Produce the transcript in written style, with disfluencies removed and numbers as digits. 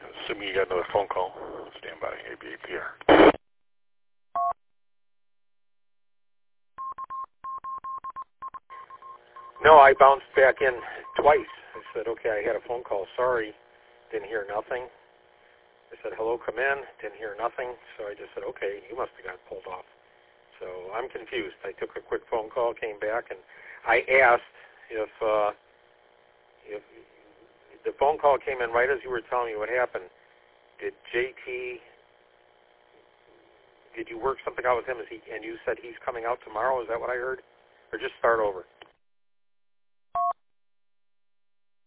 Assuming you got another phone call. Stand by, ABAPR. No, I bounced back in twice. I said, okay, I had a phone call. Sorry, didn't hear nothing. I said, hello, come in. Didn't hear nothing. So I just said, okay, you must have got pulled off. So I'm confused. I took a quick phone call, came back, and I asked if the phone call came in right as you were telling me what happened. Did JT, did you work something out with him? And you said he's coming out tomorrow? Is that what I heard? Or just start over?